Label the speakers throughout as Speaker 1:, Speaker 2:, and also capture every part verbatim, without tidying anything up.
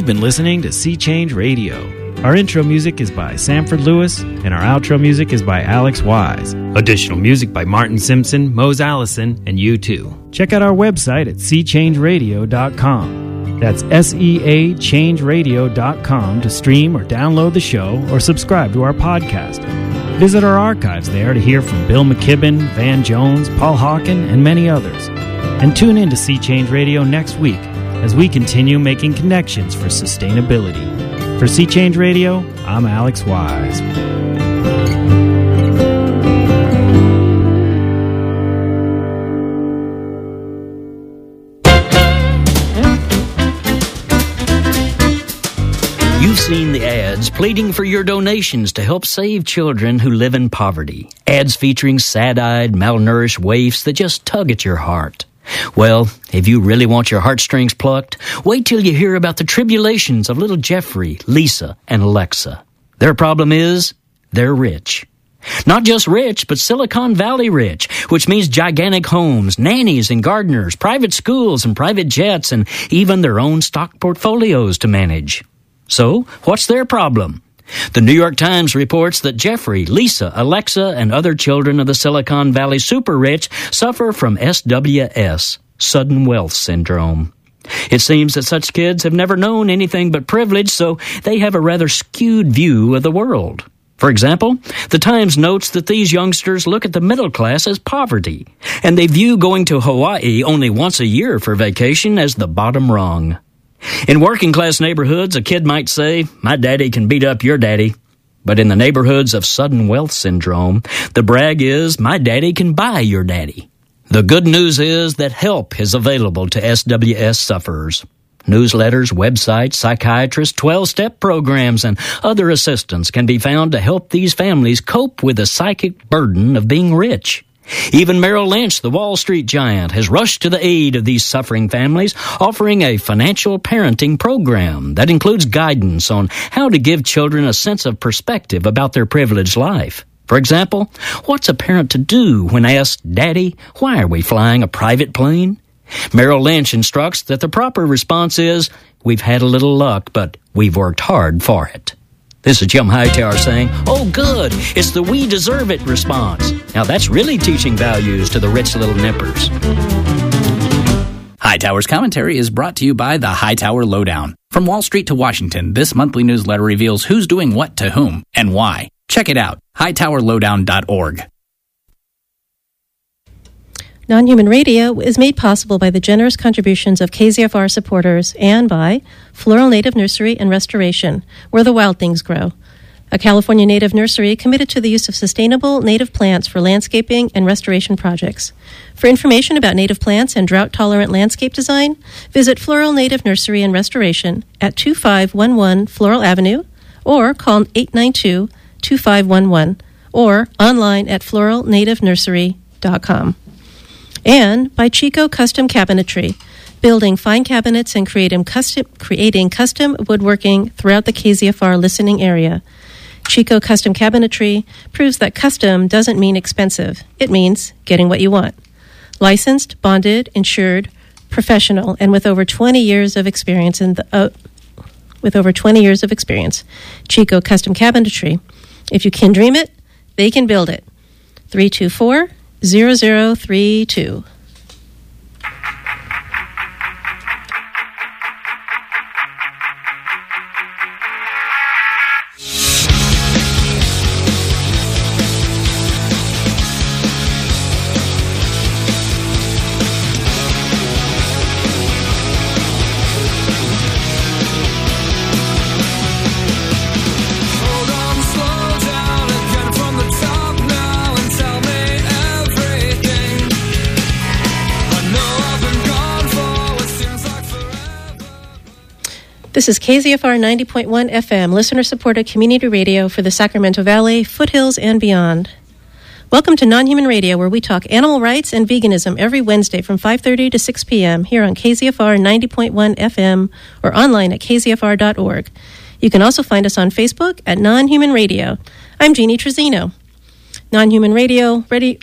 Speaker 1: You've been listening to Sea Change Radio. Our intro music is by Sanford Lewis, and our outro music is by Alex Wise. Additional music by Martin Simpson, Mose Allison, and U two. Check out our website at sea change radio dot com. That's S E A change radio dot com to stream or download the show or subscribe to our podcast. Visit our archives there to hear from Bill McKibben, Van Jones, Paul Hawken, and many others. And tune in to Sea Change Radio next week as we continue making connections for sustainability. For Sea Change Radio, I'm Alex Wise.
Speaker 2: You've seen the ads pleading for your donations to help save children who live in poverty. Ads featuring sad-eyed, malnourished waifs that just tug at your heart. Well, if you really want your heartstrings plucked, wait till you hear about the tribulations of little Jeffrey, Lisa, and Alexa. Their problem is, they're rich. Not just rich, but Silicon Valley rich, which means gigantic homes, nannies and gardeners, private schools and private jets, and even their own stock portfolios to manage. So, what's their problem? The New York Times reports that Jeffrey, Lisa, Alexa, and other children of the Silicon Valley super-rich suffer from S W S, sudden wealth syndrome. It seems that such kids have never known anything but privilege, so they have a rather skewed view of the world. For example, the Times notes that these youngsters look at the middle class as poverty, and they view going to Hawaii only once a year for vacation as the bottom rung. In working-class neighborhoods, a kid might say, "My daddy can beat up your daddy." But in the neighborhoods of sudden wealth syndrome, the brag is, "My daddy can buy your daddy." The good news is that help is available to S W S sufferers. Newsletters, websites, psychiatrists, twelve-step programs, and other assistance can be found to help these families cope with the psychic burden of being rich. Even Merrill Lynch, the Wall Street giant, has rushed to the aid of these suffering families, offering a financial parenting program that includes guidance on how to give children a sense of perspective about their privileged life. For example, what's a parent to do when asked, "Daddy, why are we flying a private plane?" Merrill Lynch instructs that the proper response is, "We've had a little luck, but we've worked hard for it." This is Jim Hightower saying, "Oh, good, it's the we deserve it response." Now that's really teaching values to the rich little nippers.
Speaker 3: Hightower's commentary is brought to you by the Hightower Lowdown. From Wall Street to Washington, this monthly newsletter reveals who's doing what to whom and why. Check it out, hightower lowdown dot org.
Speaker 4: Non-Human Radio is made possible by the generous contributions of K Z F R supporters and by Floral Native Nursery and Restoration, where the wild things grow. A California native nursery committed to the use of sustainable native plants for landscaping and restoration projects. For information about native plants and drought-tolerant landscape design, visit Floral Native Nursery and Restoration at two five one one Floral Avenue or call eight nine two, two five one one or online at floral native nursery dot com. And by Chico Custom Cabinetry, building fine cabinets and creating custom, creating custom woodworking throughout the K Z F R listening area. Chico Custom Cabinetry proves that custom doesn't mean expensive. It means getting what you want. Licensed, bonded, insured, professional, and with over twenty years of experience in the uh, with over twenty years of experience. Chico Custom Cabinetry. If you can dream it, they can build it. three two four, zero zero three two. This is K Z F R ninety point one F M, listener-supported community radio for the Sacramento Valley, foothills, and beyond. Welcome to Non-Human Radio, where we talk animal rights and veganism every Wednesday from five thirty to six p.m. here on K Z F R ninety point one F M or online at k z f r dot org. You can also find us on Facebook at Non-Human Radio. I'm Jeannie Trezino. Non-Human Radio, ready...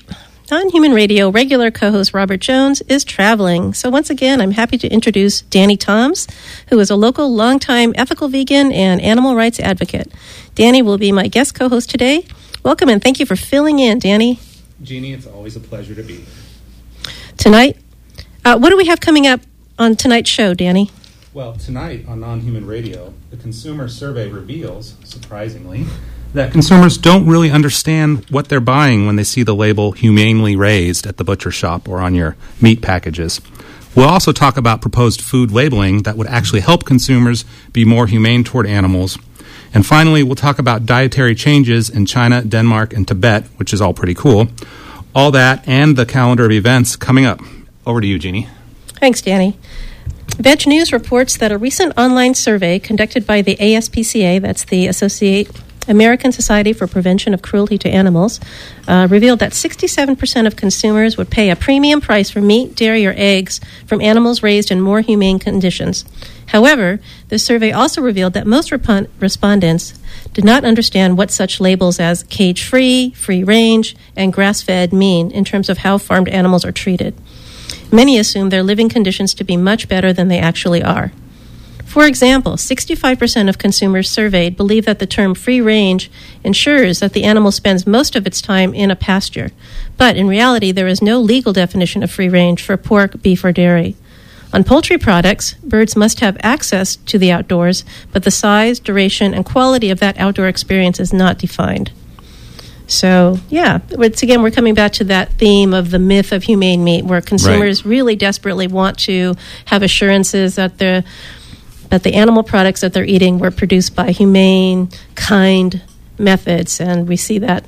Speaker 4: On Human Radio, regular co-host Robert Jones is traveling. So once again, I'm happy to introduce Danny Toms, who is a local, longtime ethical vegan and animal rights advocate. Danny will be my guest co-host today. Welcome and thank you for filling in, Danny.
Speaker 5: Jeannie, it's always a pleasure to be here.
Speaker 4: Tonight, uh, what do we have coming up on tonight's show, Danny?
Speaker 5: Well, tonight on Non-Human Radio, the consumer survey reveals, surprisingly, that consumers don't really understand what they're buying when they see the label humanely raised at the butcher shop or on your meat packages. We'll also talk about proposed food labeling that would actually help consumers be more humane toward animals. And finally, we'll talk about dietary changes in China, Denmark, and Tibet, which is all pretty cool. All that and the calendar of events coming up. Over to you, Jeannie.
Speaker 4: Thanks, Danny. Veg News reports that a recent online survey conducted by the A S P C A, that's the Associate American Society for Prevention of Cruelty to Animals, uh, revealed that sixty-seven percent of consumers would pay a premium price for meat, dairy, or eggs from animals raised in more humane conditions. However, the survey also revealed that most rep- respondents did not understand what such labels as cage-free, free-range, and grass-fed mean in terms of how farmed animals are treated. Many assume their living conditions to be much better than they actually are. For example, sixty-five percent of consumers surveyed believe that the term free range ensures that the animal spends most of its time in a pasture. But in reality, there is no legal definition of free range for pork, beef, or dairy. On poultry products, birds must have access to the outdoors, but the size, duration, and quality of that outdoor experience is not defined. So, yeah, once again, we're coming back to that theme of the myth of humane meat, where consumers right. really desperately want to have assurances that the that the animal products that they're eating were produced by humane, kind methods, and we see that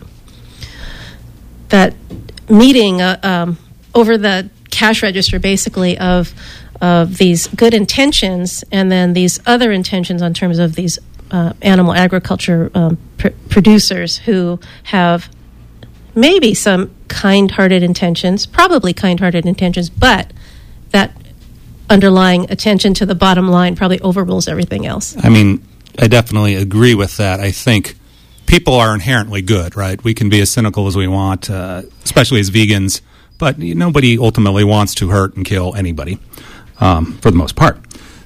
Speaker 4: that meeting uh, um, over the cash register, basically, of of these good intentions, and then these other intentions in terms of these uh, animal agriculture um, pr- producers who have maybe some kind-hearted intentions, probably kind-hearted intentions, but that underlying attention to the bottom line probably overrules everything else.
Speaker 5: I mean, I definitely agree with that. I think people are inherently good, right? We can be as cynical as we want, uh, especially as vegans, but nobody ultimately wants to hurt and kill anybody, um, for the most part.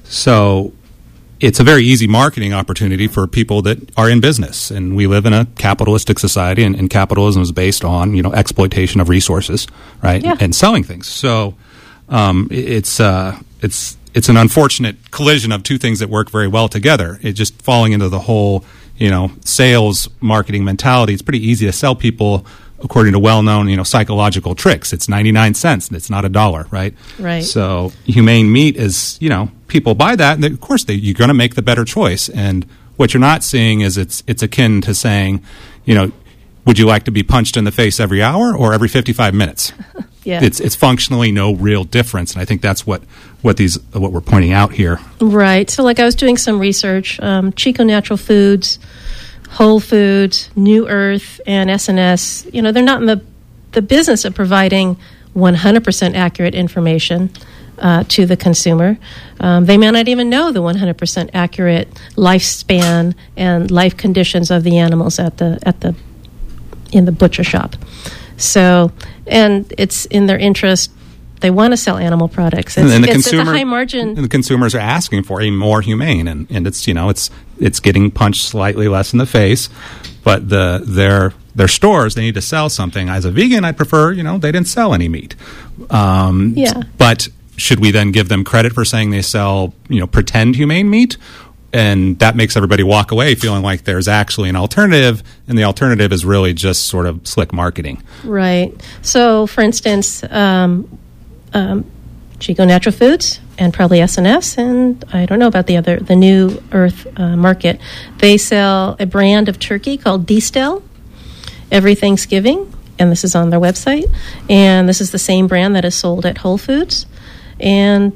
Speaker 5: So it's a very easy marketing opportunity for people that are in business, and we live in a capitalistic society, and, and capitalism is based on, you know, exploitation of resources, right,
Speaker 4: yeah.
Speaker 5: and selling things. So um, it's uh, it's it's an unfortunate collision of two things that work very well together. It just falling into the whole, you know, sales marketing mentality. It's pretty easy to sell people according to well-known, you know, psychological tricks. It's ninety-nine cents and it's not a dollar, right?
Speaker 4: Right.
Speaker 5: So humane meat is, you know, people buy that, and of course they, you're going to make the better choice. And what you're not seeing is it's it's akin to saying, you know, would you like to be punched in the face every hour or every fifty-five minutes?
Speaker 4: Yeah.
Speaker 5: It's it's functionally no real difference, and I think that's what what these what we're pointing out here.
Speaker 4: Right. So, like, I was doing some research. Um, Chico Natural Foods, Whole Foods, New Earth, and S N S. You know, they're not in the the business of providing one hundred percent accurate information uh, to the consumer. Um, they may not even know the one hundred percent accurate lifespan and life conditions of the animals at the at the in the butcher shop. So, and it's in their interest. They want to sell animal products. It's,
Speaker 5: and the
Speaker 4: it's,
Speaker 5: consumer,
Speaker 4: it's a high margin.
Speaker 5: And the consumers are asking for a more humane, and, and it's, you know, it's it's getting punched slightly less in the face, but the their their stores, they need to sell something. As a vegan, I'd prefer, you know, they didn't sell any meat. Um,
Speaker 4: yeah.
Speaker 5: But should we then give them credit for saying they sell, you know, pretend humane meat? And that makes everybody walk away feeling like there's actually an alternative, and the alternative is really just sort of slick marketing.
Speaker 4: Right. So, for instance, um, um, Chico Natural Foods and probably S N S, and I don't know about the other, the New Earth uh, market, they sell a brand of turkey called D-Stel every Thanksgiving, and this is on their website, and this is the same brand that is sold at Whole Foods, and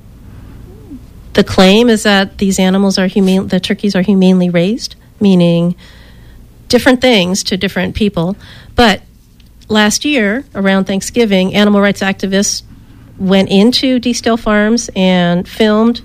Speaker 4: the claim is that these animals are humane, the turkeys are humanely raised, meaning different things to different people. But last year, around Thanksgiving, animal rights activists went into D-Stel Farms and filmed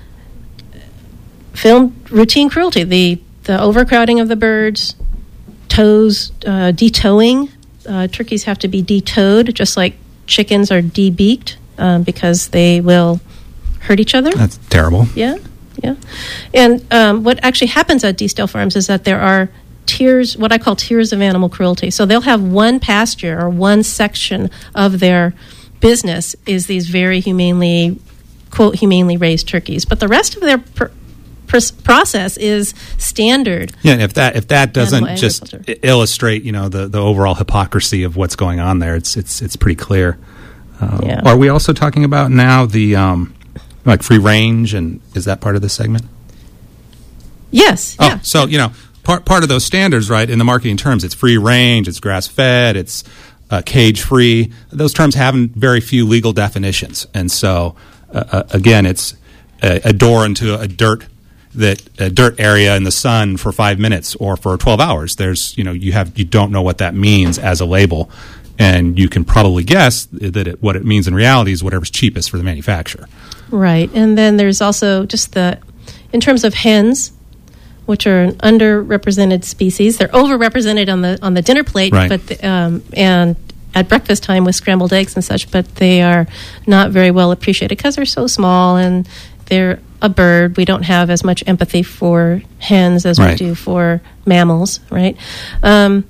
Speaker 4: filmed routine cruelty, the the overcrowding of the birds, toes, uh, detowing uh, turkeys have to be de-toed, just like chickens are de-beaked, um, because they will hurt each other.
Speaker 5: That's terrible.
Speaker 4: Yeah, yeah. And um, what actually happens at Deesdale Farms is that there are tiers, what I call tiers of animal cruelty. So they'll have one pasture or one section of their business is these very humanely, quote, humanely raised turkeys. But the rest of their pr- pr- process is standard.
Speaker 5: Yeah, and if that if that doesn't just I- illustrate, you know, the, the overall hypocrisy of what's going on there, it's it's it's pretty clear. Um,
Speaker 4: yeah.
Speaker 5: Are we also talking about now the um, like free range, and is that part of this segment?
Speaker 4: Yes.
Speaker 5: Oh,
Speaker 4: yeah.
Speaker 5: so you know, part part of those standards, right? In the marketing terms, it's free range, it's grass fed, it's uh, cage free. Those terms have very few legal definitions, and so uh, uh, again, it's a, a door into a dirt that a dirt area in the sun for five minutes or for twelve hours. There's you know you have you don't know what that means as a label, and you can probably guess that it, what it means in reality is whatever's cheapest for the manufacturer.
Speaker 4: Right, and then there's also just the in terms of hens, which are an underrepresented species. They're overrepresented on the on the dinner plate,
Speaker 5: right.
Speaker 4: but the, um, and at breakfast time with scrambled eggs and such. But they are not very well appreciated because they're so small and they're a bird. We don't have as much empathy for hens as
Speaker 5: right.
Speaker 4: we do for mammals, right? Um,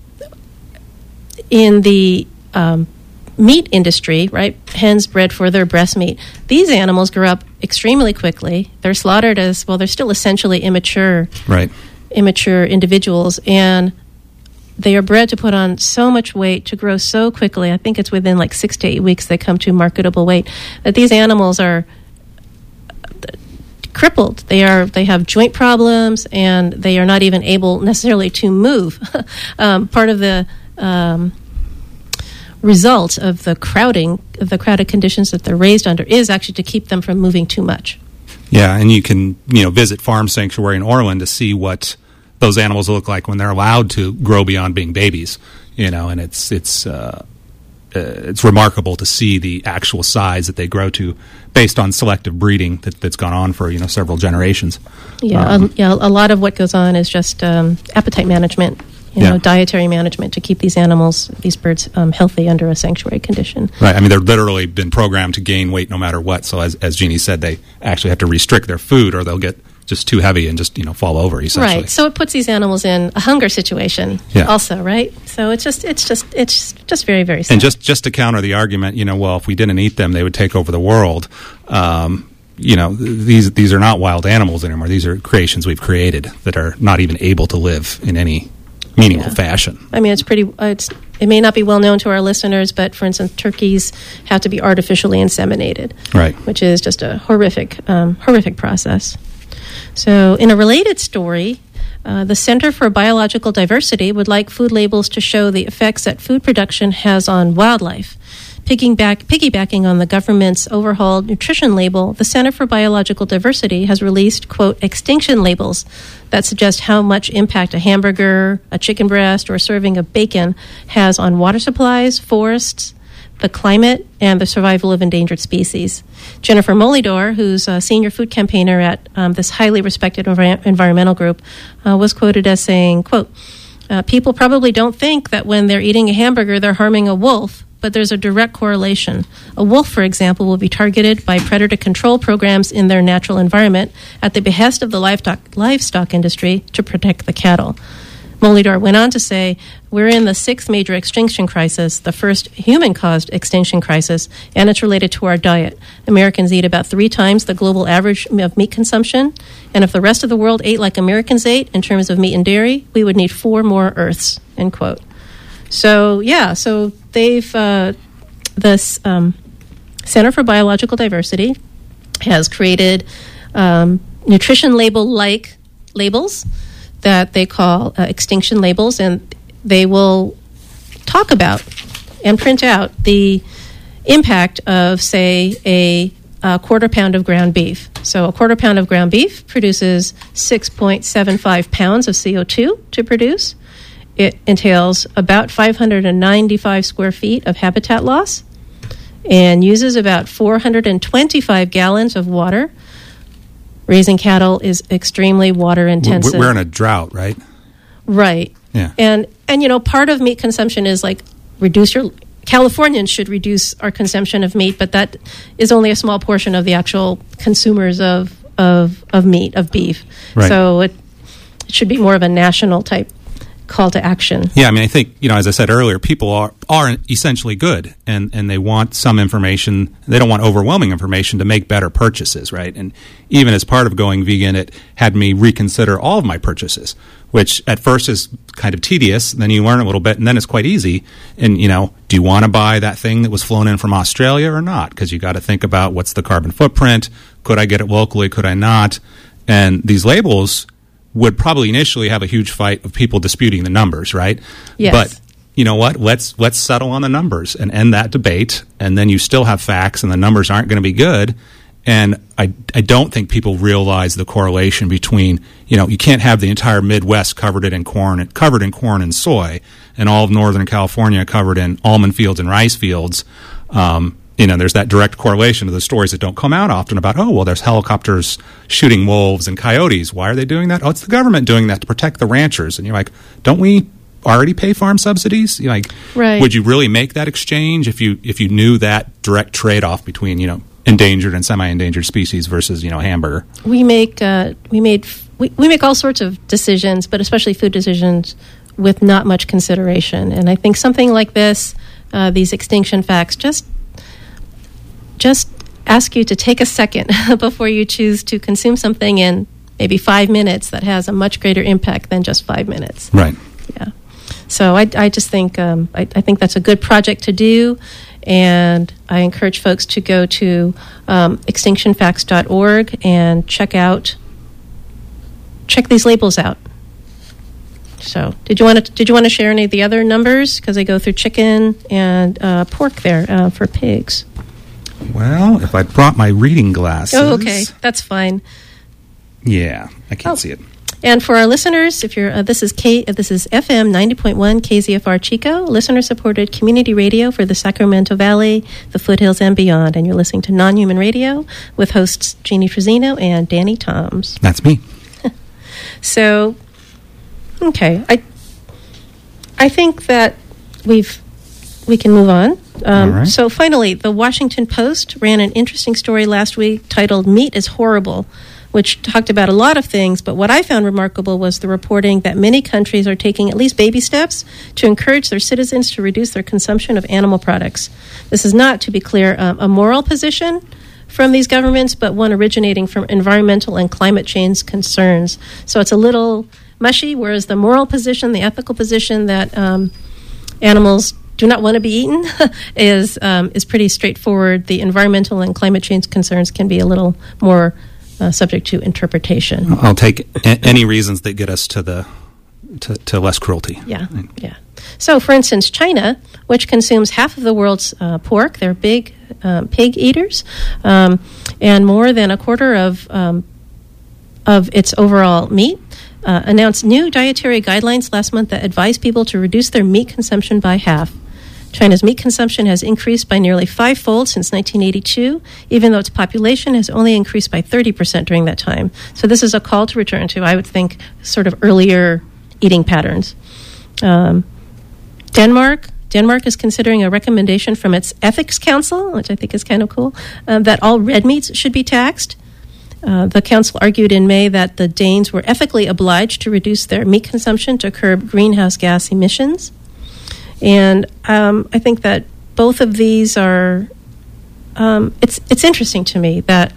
Speaker 4: in the um, meat industry, right, hens bred for their breast meat. These animals grow up extremely quickly. They're slaughtered as, well, they're still essentially immature,
Speaker 5: right.
Speaker 4: immature individuals, and they are bred to put on so much weight, to grow so quickly. I think it's within like six to eight weeks they come to marketable weight. That these animals are crippled. They are. They have joint problems, and they are not even able necessarily to move. um, part of the um, result of the crowding, of the crowded conditions that they're raised under, is actually to keep them from moving too much.
Speaker 5: Yeah, and you can you know visit Farm Sanctuary in Orland to see what those animals look like when they're allowed to grow beyond being babies. You know, and it's it's. Uh, Uh, it's remarkable to see the actual size that they grow to based on selective breeding that, that's gone on for you know several generations.
Speaker 4: Yeah,
Speaker 5: um,
Speaker 4: a, yeah. A lot of what goes on is just um, appetite management, you
Speaker 5: yeah.
Speaker 4: know, dietary management to keep these animals, these birds, um, healthy under a sanctuary condition.
Speaker 5: Right. I mean, they're literally been programmed to gain weight no matter what. So as as Jeannie said, they actually have to restrict their food, or they'll get just too heavy and just you know fall over. Essentially,
Speaker 4: right. So it puts these animals in a hunger situation.
Speaker 5: Yeah.
Speaker 4: Also, right. So it's just it's just it's just very very sad.
Speaker 5: And just just to counter the argument, you know, well, if we didn't eat them, they would take over the world. Um, you know, these these are not wild animals anymore. These are creations we've created that are not even able to live in any meaningful
Speaker 4: Yeah.
Speaker 5: fashion.
Speaker 4: I mean, it's pretty. Uh, it's it may not be well known to our listeners, but for instance, turkeys have to be artificially inseminated,
Speaker 5: Right.
Speaker 4: which is just a horrific um, horrific process. So, in a related story, uh, the Center for Biological Diversity would like food labels to show the effects that food production has on wildlife. Piggyback, piggybacking on the government's overhauled nutrition label, the Center for Biological Diversity has released, quote, extinction labels that suggest how much impact a hamburger, a chicken breast, or a serving of bacon has on water supplies, forests, the climate, and the survival of endangered species. Jennifer Molidor, who's a senior food campaigner at um, this highly respected envi- environmental group, uh, was quoted as saying, quote, uh, people probably don't think that when they're eating a hamburger, they're harming a wolf, but there's a direct correlation. A wolf, for example, will be targeted by predator control programs in their natural environment at the behest of the livestock, livestock industry to protect the cattle. Molidor went on to say, we're in the sixth major extinction crisis, the first human-caused extinction crisis, and it's related to our diet. Americans eat about three times the global average of meat consumption, and if the rest of the world ate like Americans ate in terms of meat and dairy, we would need four more Earths, end quote. So, yeah, so they've, uh, this um, Center for Biological Diversity has created um, nutrition label-like labels that they call uh, extinction labels, and they will talk about and print out the impact of, say, a, a quarter pound of ground beef. So a quarter pound of ground beef produces six point seven five pounds of C O two to produce. It entails about five hundred ninety-five square feet of habitat loss and uses about four hundred twenty-five gallons of water. Raising cattle is extremely water intensive.
Speaker 5: We're in a drought, right?
Speaker 4: Right.
Speaker 5: Yeah.
Speaker 4: And, and, you know, part of meat consumption is like reduce your, Californians should reduce our consumption of meat, but that is only a small portion of the actual consumers of, of, of meat, of beef.
Speaker 5: Right.
Speaker 4: So it, it should be more of a national type call to action.
Speaker 5: Yeah, I mean, I think, you know, as I said earlier, people are, are essentially good, and, and they want some information. They don't want overwhelming information to make better purchases, right? And even as part of going vegan, it had me reconsider all of my purchases, which at first is kind of tedious. Then you learn a little bit, and then it's quite easy. And, you know, do you want to buy that thing that was flown in from Australia or not? Because you got to think about what's the carbon footprint. Could I get it locally? Could I not? And these labels would probably initially have a huge fight of people disputing the numbers, right?
Speaker 4: Yes.
Speaker 5: But you know what? Let's let's settle on the numbers and end that debate, and then you still have facts, and the numbers aren't going to be good. And I, I don't think people realize the correlation between, you know, you can't have the entire Midwest covered it in corn, covered in corn and soy, and all of Northern California covered in almond fields and rice fields. Um, You know, there's that direct correlation to the stories that don't come out often about, oh, well, there's helicopters shooting wolves and coyotes. Why are they doing that? Oh, it's the government doing that to protect the ranchers. And you're like, don't we already pay farm subsidies? You're like,
Speaker 4: right.
Speaker 5: Would you really make that exchange if you if you knew that direct trade-off between, you know, endangered and semi-endangered species versus, you know, hamburger?
Speaker 4: We make uh, we made we, we make all sorts of decisions, but especially food decisions with not much consideration. And I think something like this, uh, these extinction facts, just just ask you to take a second before you choose to consume something in maybe five minutes that has a much greater impact than just five minutes.
Speaker 5: Right.
Speaker 4: Yeah. So I, I just think um, I, I think that's a good project to do, and I encourage folks to go to um, extinction facts dot org and check out check these labels out. So, did you want to did you want to share any of the other numbers? Because I go through chicken and uh, pork there uh, for pigs.
Speaker 5: Well, if I brought my reading glasses.
Speaker 4: Oh, okay, that's fine.
Speaker 5: Yeah, I can't
Speaker 4: Oh.
Speaker 5: see it.
Speaker 4: And for our listeners, if you're uh, this is K uh, this is F M ninety point one K Z F R Chico, listener supported community radio for the Sacramento Valley, the foothills, and beyond. And you're listening to Non-Human Radio with hosts Jeannie Trezino and Danny Toms.
Speaker 5: That's me.
Speaker 4: So, okay, I I think that we've we can move on. Um,
Speaker 5: All right.
Speaker 4: So finally, the Washington Post ran an interesting story last week titled "Meat is Horrible," which talked about a lot of things, but what I found remarkable was the reporting that many countries are taking at least baby steps to encourage their citizens to reduce their consumption of animal products. This is not, to be clear, um, a moral position from these governments, but one originating from environmental and climate change concerns. So it's a little mushy, whereas the moral position, the ethical position that um, animals do not want to be eaten is um, is pretty straightforward. The environmental and climate change concerns can be a little more uh, subject to interpretation.
Speaker 5: I'll take a- any reasons that get us to the to, to less cruelty.
Speaker 4: Yeah, yeah. So, for instance, China, which consumes half of the world's uh, pork, they're big um, pig eaters, um, and more than a quarter of um, of its overall meat, uh, announced new dietary guidelines last month that advise people to reduce their meat consumption by half. China's meat consumption has increased by nearly fivefold since nineteen eighty-two, even though its population has only increased by thirty percent during that time. So this is a call to return to, I would think, sort of earlier eating patterns. Um, Denmark, Denmark is considering a recommendation from its Ethics Council, which I think is kind of cool, um, that all red meats should be taxed. Uh, the council argued in May that the Danes were ethically obliged to reduce their meat consumption to curb greenhouse gas emissions. And um, I think that both of these are, um, it's it's interesting to me that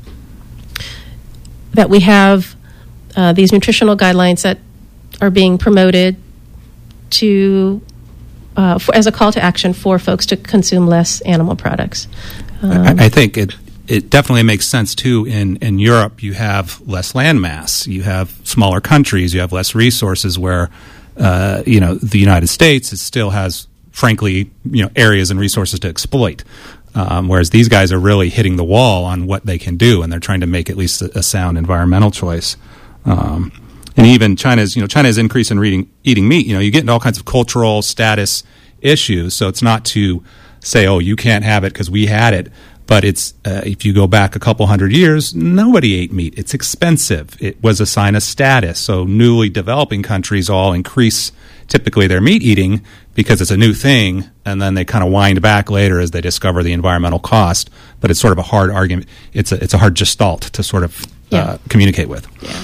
Speaker 4: that we have uh, these nutritional guidelines that are being promoted to uh, for, as a call to action for folks to consume less animal products. Um,
Speaker 5: I, I think it it definitely makes sense too. In in Europe, you have less land mass, you have smaller countries, you have less resources. Where uh, you know the United States, it still has, frankly, you know areas and resources to exploit. Um, whereas these guys are really hitting the wall on what they can do, and they're trying to make at least a, a sound environmental choice. Um, and even China's, you know, China's increase in reading, eating meat, you know, you get into all kinds of cultural status issues. So it's not to say, oh, you can't have it because we had it. But it's, uh, if you go back a couple hundred years, nobody ate meat. It's expensive. It was a sign of status. So newly developing countries all increase typically they're meat eating because it's a new thing, and then they kind of wind back later as they discover the environmental cost. But it's sort of a hard argument. It's a, it's a hard gestalt to sort of
Speaker 4: Yeah.
Speaker 5: uh, communicate with.
Speaker 4: Yeah.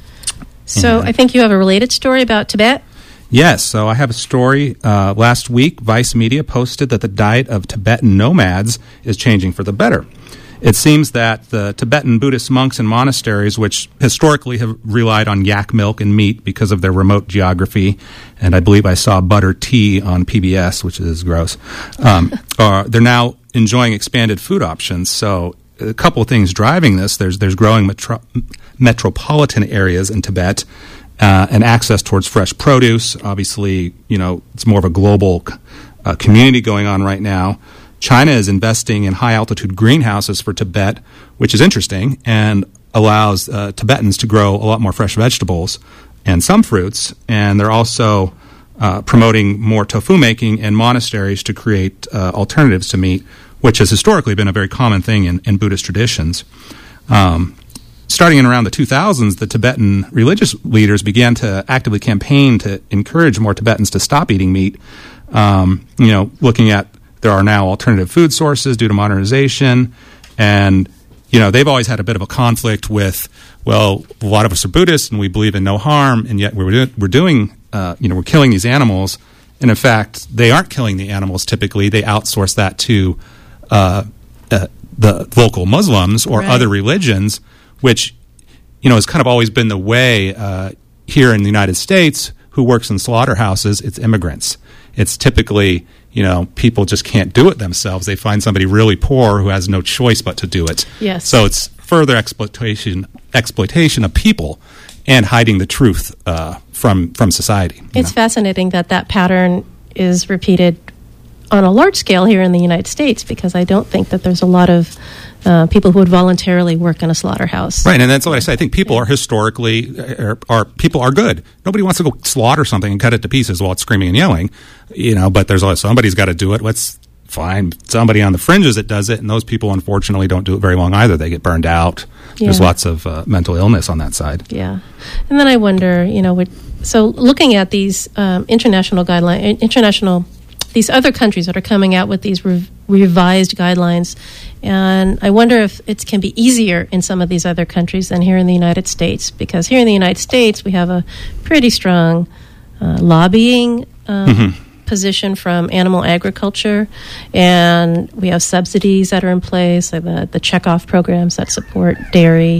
Speaker 4: So I think you have a related story about Tibet.
Speaker 5: Yes, so I have a story. Uh, last week, Vice Media posted that the diet of Tibetan nomads is changing for the better. It seems that the Tibetan Buddhist monks and monasteries, which historically have relied on yak milk and meat because of their remote geography, and I believe I saw butter tea on P B S, which is gross, um, are, they're now enjoying expanded food options. So a couple of things driving this. There's, there's growing metro- metropolitan areas in Tibet, Uh, and access towards fresh produce. Obviously, you know, it's more of a global uh, community going on right now. China is investing in high-altitude greenhouses for Tibet, which is interesting and allows uh, Tibetans to grow a lot more fresh vegetables and some fruits. And they're also uh, promoting more tofu making in monasteries to create uh, alternatives to meat, which has historically been a very common thing in, in Buddhist traditions. Um, Starting in around the two thousands, the Tibetan religious leaders began to actively campaign to encourage more Tibetans to stop eating meat. Um, you know, looking at there are now alternative food sources due to modernization, and you know they've always had a bit of a conflict with. Well, a lot of us are Buddhists and we believe in no harm, and yet we're do- we're doing uh, you know we're killing these animals. And in fact, they aren't killing the animals. Typically, they outsource that to uh, uh, the local Muslims or
Speaker 4: Right.
Speaker 5: other religions. Which, you know, has kind of always been the way uh, here in the United States. Who works in slaughterhouses? It's immigrants. It's typically, you know, people just can't do it themselves. They find somebody really poor who has no choice but to do it.
Speaker 4: Yes.
Speaker 5: So it's further exploitation exploitation of people and hiding the truth uh, from from society.
Speaker 4: It's
Speaker 5: know?
Speaker 4: fascinating that that pattern is repeated on a large scale here in the United States, because I don't think that there's a lot of uh, people who would voluntarily work in a slaughterhouse.
Speaker 5: Right, and that's what I say. I think people are historically, are, are people are good. Nobody wants to go slaughter something and cut it to pieces while it's screaming and yelling, you know. But there's always somebody's got to do it. Let's find somebody on the fringes that does it, and those people unfortunately don't do it very long either. They get burned out.
Speaker 4: Yeah.
Speaker 5: There's lots of uh, mental illness on that side.
Speaker 4: Yeah, and then I wonder, you know, what, so looking at these um, international guidelines, international. These other countries that are coming out with these rev- revised guidelines, and I wonder if it can be easier in some of these other countries than here in the United States, because here in the United States we have a pretty strong uh, lobbying um, mm-hmm. position from animal agriculture, and we have subsidies that are in place, like the, the checkoff programs that support dairy,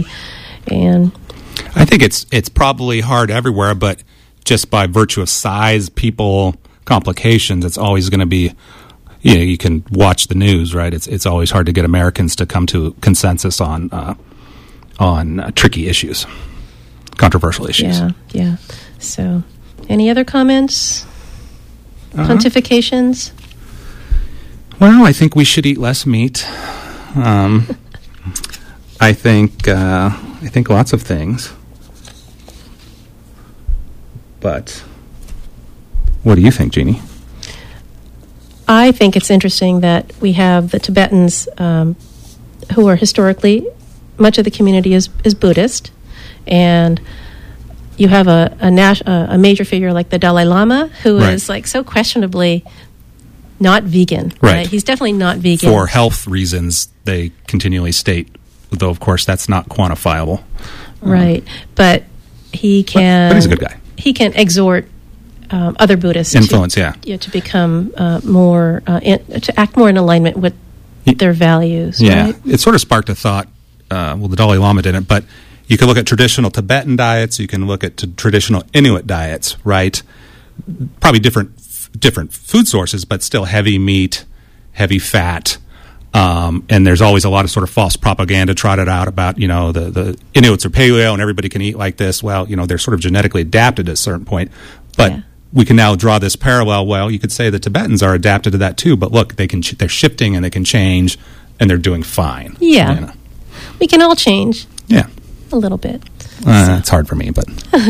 Speaker 4: and
Speaker 5: I think it's it's probably hard everywhere, but just by virtue of size, people. Complications, it's always going to be, you know, you can watch the news, right? It's it's always hard to get Americans to come to consensus on uh, on uh, tricky issues, controversial issues.
Speaker 4: Yeah, yeah. So, any other comments? Uh-huh. Pontifications?
Speaker 5: Well, I think we should eat less meat. Um, I think uh, I think lots of things, but. What do you think, Jeannie?
Speaker 4: I think it's interesting that we have the Tibetans um, who are historically, much of the community is, is Buddhist, and you have a a, nas- a major figure like the Dalai Lama, who
Speaker 5: right.
Speaker 4: is like so questionably not vegan.
Speaker 5: Right.
Speaker 4: right? He's definitely not vegan.
Speaker 5: For health reasons, they continually state, though of course that's not quantifiable.
Speaker 4: Right. Um, but he can...
Speaker 5: But, but he's a good guy.
Speaker 4: He can exhort Um, other Buddhists
Speaker 5: influence,
Speaker 4: to,
Speaker 5: yeah,
Speaker 4: you know, to become uh, more uh, in, to act more in alignment with their values.
Speaker 5: Yeah,
Speaker 4: right?
Speaker 5: It sort of sparked a thought. Uh, well, the Dalai Lama didn't, but you can look at traditional Tibetan diets. You can look at t- traditional Inuit diets, right? Probably different f- different food sources, but still heavy meat, heavy fat. Um, and there's always a lot of sort of false propaganda trotted out about, you know, the, the Inuits are paleo and everybody can eat like this. Well, you know, they're sort of genetically adapted at a certain point. But
Speaker 4: yeah.
Speaker 5: we can now draw this parallel. Well, you could say the Tibetans are adapted to that too, but look, they can ch- they're shifting and they can change, and they're doing fine.
Speaker 4: Yeah,
Speaker 5: you know?
Speaker 4: We can all change.
Speaker 5: Yeah,
Speaker 4: a little bit.
Speaker 5: Uh,
Speaker 4: so.
Speaker 5: It's hard for me, but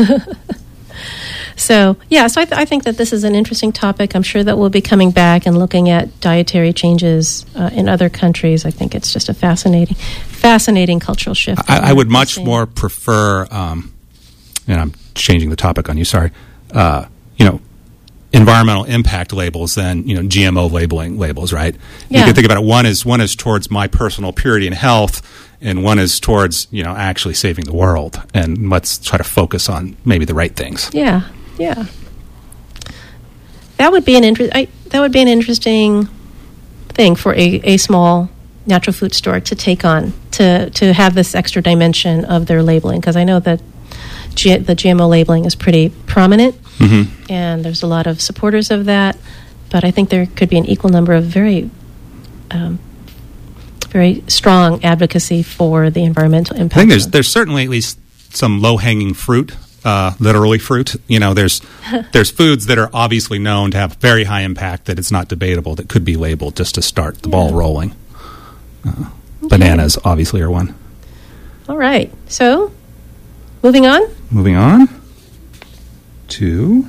Speaker 4: so yeah. So I, th- I think that this is an interesting topic. I'm sure that we'll be coming back and looking at dietary changes uh, in other countries. I think it's just a fascinating, fascinating cultural shift.
Speaker 5: I, I would much seeing. more prefer. Um, and I'm changing the topic on you. Sorry. Uh, you know, environmental impact labels than, you know, G M O labeling labels, right?
Speaker 4: Yeah.
Speaker 5: You can think about it. One is one is towards my personal purity and health, and one is towards, you know, actually saving the world. And let's try to focus on maybe the right things.
Speaker 4: Yeah, yeah. That would be an inter- I, that would be an interesting thing for a, a small natural food store to take on, to to have this extra dimension of their labeling, because I know that G- the G M O labeling is pretty prominent, mm-hmm. and there's a lot of supporters of that, but I think there could be an equal number of very um, very strong advocacy for the environmental impact.
Speaker 5: I think there's there's certainly at least some low-hanging fruit, uh, literally fruit. You know, there's there's foods that are obviously known to have very high impact that it's not debatable that could be labeled just to start the yeah. ball rolling. Uh, okay. Bananas obviously are one.
Speaker 4: All right. So, moving on?
Speaker 5: Moving on to...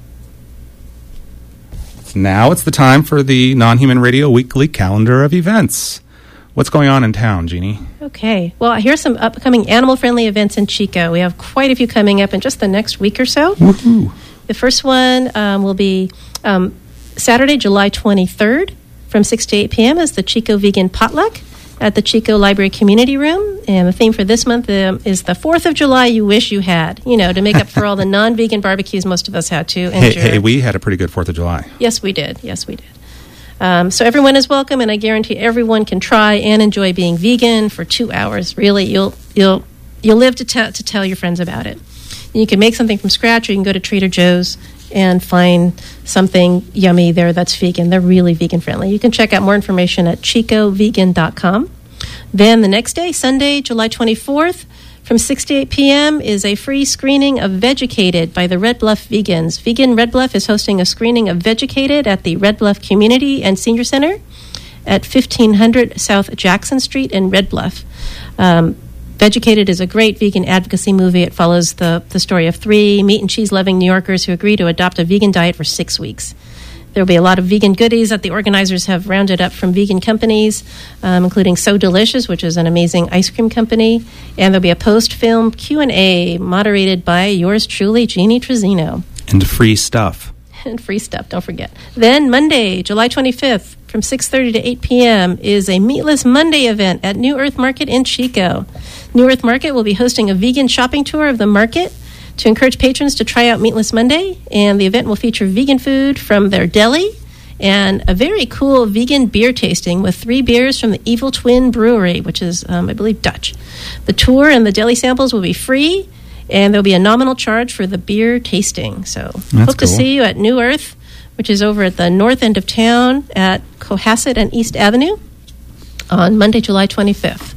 Speaker 5: Now it's the time for the Non-Human Radio Weekly Calendar of Events. What's going on in town, Jeannie?
Speaker 4: Okay. Well, here's some upcoming animal-friendly events in Chico. We have quite a few coming up in just the next week or so.
Speaker 5: Woohoo.
Speaker 4: The first one um, will be um, Saturday, July twenty-third, from six to eight p.m. is the Chico Vegan Potluck at the Chico Library Community Room. And the theme for this month um, is the fourth of July you wish you had, you know, to make up for all the non-vegan barbecues most of us had to endure.
Speaker 5: Hey, hey, we had a pretty good fourth of July.
Speaker 4: Yes, we did. Yes, we did. Um, so everyone is welcome, and I guarantee everyone can try and enjoy being vegan for two hours. Really, you'll you'll you'll live to, te- to tell your friends about it. And you can make something from scratch, or you can go to Trader Joe's and find something yummy there that's vegan. They're really vegan friendly. You can check out more information at chico vegan dot com. Then the next day, Sunday, July twenty-fourth, from six to eight p.m. is a free screening of Vegucated by the Red Bluff Vegans. Vegan Red Bluff is hosting a screening of Vegucated at the Red Bluff Community and Senior Center at fifteen hundred South Jackson Street in Red Bluff. Um, Vegucated is a great vegan advocacy movie. It follows the, the story of three meat and cheese-loving New Yorkers who agree to adopt a vegan diet for six weeks. There will be a lot of vegan goodies that the organizers have rounded up from vegan companies, um, including So Delicious, which is an amazing ice cream company. And there'll be a post-film Q and A moderated by yours truly, Jeannie Trezino.
Speaker 5: And free stuff.
Speaker 4: And free stuff, don't forget. Then Monday, July twenty-fifth, from six thirty to eight p.m. is a Meatless Monday event at New Earth Market in Chico. New Earth Market will be hosting a vegan shopping tour of the market to encourage patrons to try out Meatless Monday, and the event will feature vegan food from their deli and a very cool vegan beer tasting with three beers from the Evil Twin Brewery, which is, um, I believe, Dutch. The tour and the deli samples will be free, and there'll be a nominal charge for the beer tasting. So
Speaker 5: That's
Speaker 4: hope
Speaker 5: cool.
Speaker 4: to see you at New Earth, which is over at the north end of town at Cohasset and East Avenue on Monday, July twenty-fifth.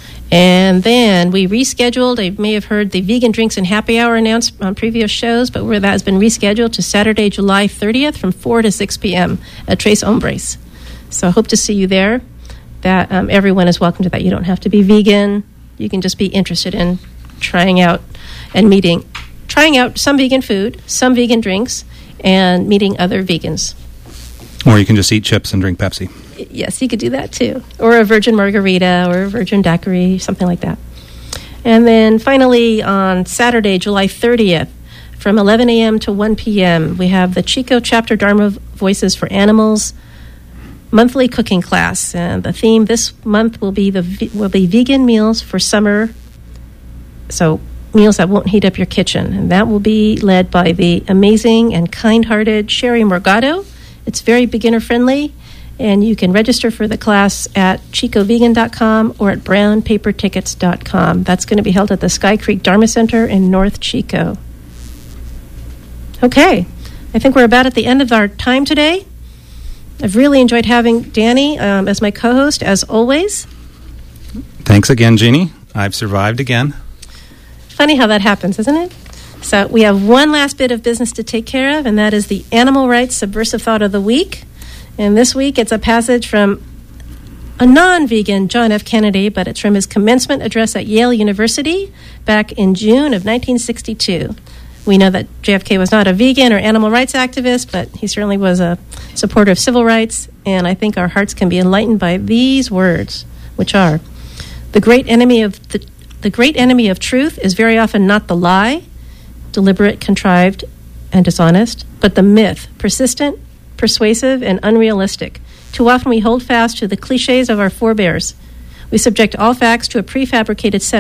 Speaker 4: And then we rescheduled, I may have heard the Vegan Drinks and Happy Hour announced on previous shows, but where that has been rescheduled to Saturday, July thirtieth from four to six p.m. at Tres Hombres. So I hope to see you there. That um, everyone is welcome to that. You don't have to be vegan. You can just be interested in trying out and meeting, trying out some vegan food, some vegan drinks, and meeting other vegans.
Speaker 5: Or you can just eat chips and drink Pepsi.
Speaker 4: Yes, you could do that too. Or a virgin margarita or a virgin daiquiri, something like that. And then finally on Saturday, July thirtieth, from eleven a.m. to one p.m., we have the Chico Chapter Dharma Voices for Animals monthly cooking class. And the theme this month will be the will be vegan meals for summer. So meals that won't heat up your kitchen. And that will be led by the amazing and kind-hearted Sherry Morgado. It's very beginner-friendly. And you can register for the class at chico vegan dot com or at brown paper tickets dot com. That's going to be held at the Sky Creek Dharma Center in North Chico. Okay, I think we're about at the end of our time today. I've really enjoyed having Danny um, as my co-host, as always.
Speaker 5: Thanks again, Jeannie. I've survived again.
Speaker 4: Funny how that happens, isn't it? So we have one last bit of business to take care of, and that is the Animal Rights Subversive Thought of the Week. And this week, it's a passage from a non-vegan John F. Kennedy, but it's from his commencement address at Yale University back in June of nineteen sixty-two. We know that J F K was not a vegan or animal rights activist, but he certainly was a supporter of civil rights, and I think our hearts can be enlightened by these words, which are, the great enemy of the, the great enemy of truth is very often not the lie, deliberate, contrived, and dishonest, but the myth, persistent, persuasive, and unrealistic. Too often we hold fast to the cliches of our forebears. We subject all facts to a prefabricated set